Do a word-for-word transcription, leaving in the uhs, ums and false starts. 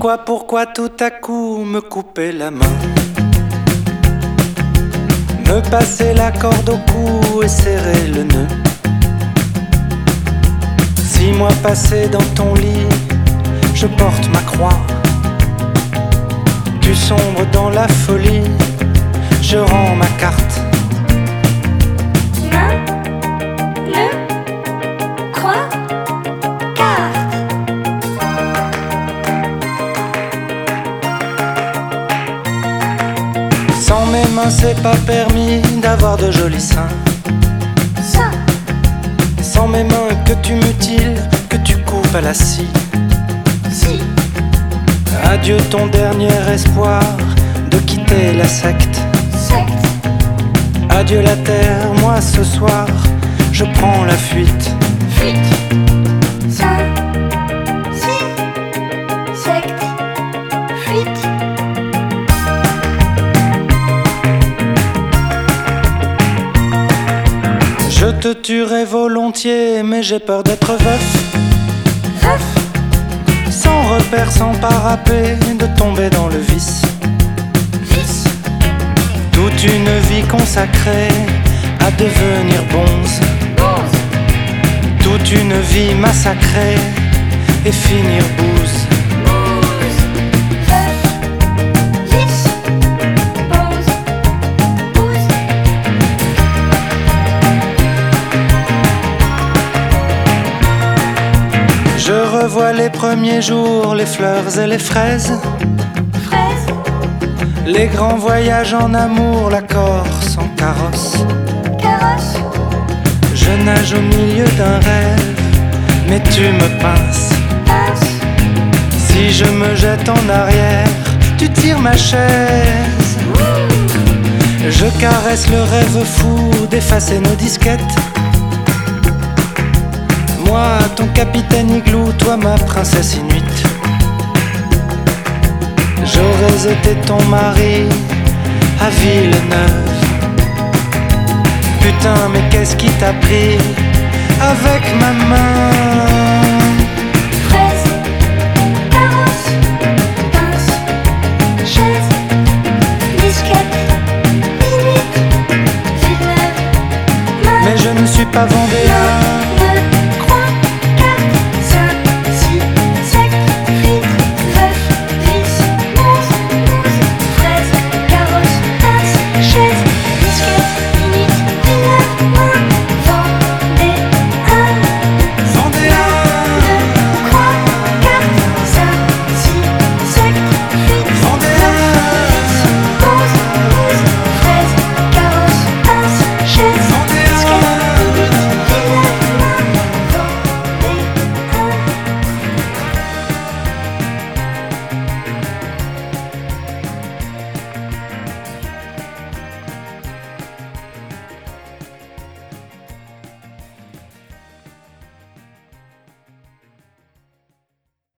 Pourquoi, pourquoi tout à coup me couper la main, me passer la corde au cou et serrer le nœud? Six mois passés dans ton lit, je porte ma croix. Tu sombres dans la folie, je rends ma carte. Main, le, croix, carte. Sans mes mains c'est pas permis d'avoir de jolis seins. Ça, Sans mes mains que tu mutiles, que tu coupes à la scie. si, Adieu ton dernier espoir de quitter la secte. secte, Adieu la terre, moi ce soir je prends la fuite. fuite. Ça, si, secte, fuite. Je te tuerai volontiers mais j'ai peur d'être veuf. Veuf, Sans repère, sans parapet, de tomber dans le vice. vice, Toute une vie consacrée à devenir bonze. bonze, Toute une vie massacrée et finir bouse. bouse. Veuf, vice, bonze, bouse. Je revois les premiers jours, les fleurs et les fraises, Fraise, les grands voyages en amour, la Corse en carrosse. carrosse, Je nage au milieu d'un rêve, mais tu me pinces. pince, Si je me jette en arrière, tu tires ma chaise. Je caresse le rêve fou d'effacer nos disquettes. Moi, ton capitaine igloo, toi ma princesse inuite. J'aurais été ton mari à Villeneuve. Putain, mais qu'est-ce qui t'a pris avec ma main?